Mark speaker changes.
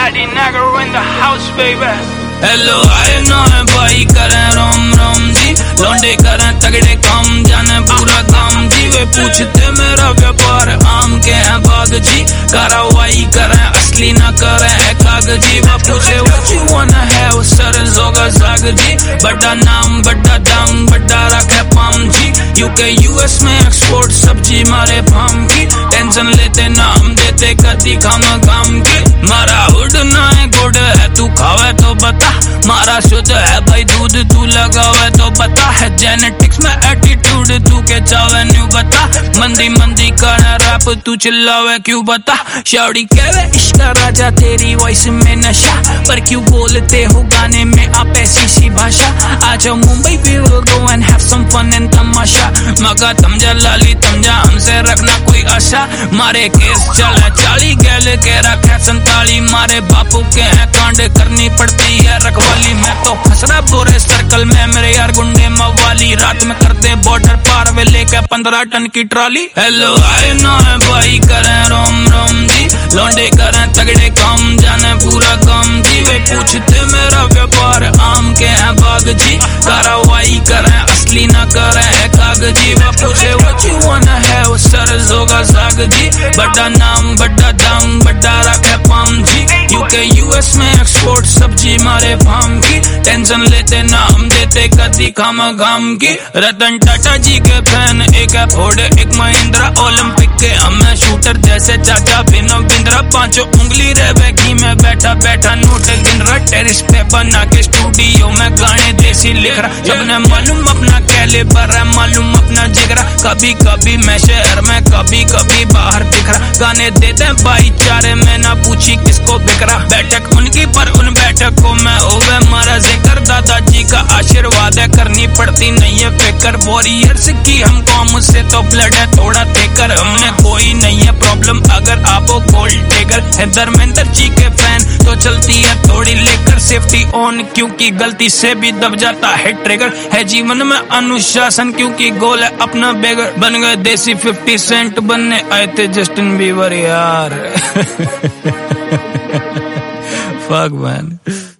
Speaker 1: Daddy Nagger in the house, baby.
Speaker 2: Hello आए ना है भाई करें रोम रोम जी, लौंडे करें तगड़े काम जाने पूरा काम जी। वे पूछते मेरा व्यापार आम के हैं बाग जी, कार्रवाई करें असली ना करें कागजी। वो पूछे what you wanna have sir जोगा जाग जी, बड़ा नाम बड़ा दाम बड़ा रखे पाम जी। यूके यूएस में एक्सपोर्ट सब्जी मारे फार्म की, टेंशन लेते ना हम देते कदी खामा काम की। मारा हुड ना है गुड है तू खावे तो बता, मारा शुद्ध है भाई दूध तू लगावे तो बता। है जेनेटिक्स में एटीट्यूड तू के चावे न्यू बता, मंदी मंदी करे रैप तू चिल्लावे क्यों बता। शाउडी कहवे इश्क राजा तेरी वॉइस में नशा, पर क्यों बोलते हो गाने में आप ऐसी सी भाषा। आ जाओ Mumbai we will go and have some fun and तमाशा। मगा तमजा लाली तमजा हमसे रखना कोई आशा, मारे केस चला 40 गैल के रखे 47। मारे बापू के हैं कांड करनी पड़ती है रखवाली। मैं तो फंसरा बुरे सर्कल में मेरे यार गुंडे मवाली, रात में करते बॉर्डर पार वे लेके 15 टन की ट्रॉली। हेलो आए ना है भाई करें रोम रोम जी, लौंडे करें तगड़े काम जाने पूरा काम जी। वे पूछते मेरा व्यापार आम के हैं बाग जी, कार्रवाई करें असली ना करें कागजी। वो पूछे what you wanna have sir जोगा साग जी, बड़ा नाम बड़ा दाम बड़ा रखे पाम जी। यूके यूएस में एक्सपोर्ट सब्जी मारे फार्म की, टेंशन लेते ना हम देते कदी खामा गाम की। रतन टाटा जी के फैन एक है फोर्ड एक महिंद्रा, ओलंपिक के हमें शूटर जैसे चाचा बिनो बिंद्रा। 5 उंगली रे घी में बैठा बैठा नोट गिन रहा, टेरिस पे बना के स्टूडियो में गाने देसी लिख रहा। सबने मालूम अपना कैलिबर है मालूम अपना जिगरा, कभी कभी मैं शहर में कभी कभी बाहर दिख रहा। गाने दे दे भाईचारे में ना पूछी किसको बिकरा, बैठक उनकी पर उन बैठक को मैं होवे मारा जिक्र। दादाजी का आशीर्वाद है करनी पड़ती नहीं है फिक्र, वॉरियर्स की हम कौम से तो ब्लड है थोड़ा देकर। हमने कोई नहीं है प्रॉब्लम अगर आपो गोल्ड टेकर है। धर्मेंद्र जी के फैन तो चलती है थोड़ी लेकर, सेफ्टी ऑन क्योंकि गलती से भी दब जाता है ट्रिगर। है जीवन में अनुशासन क्योंकि गोल है अपना बेगर, बन गए देसी 50 सेंट बनने आए थे जस्टिन बीबर यार। Fuck man.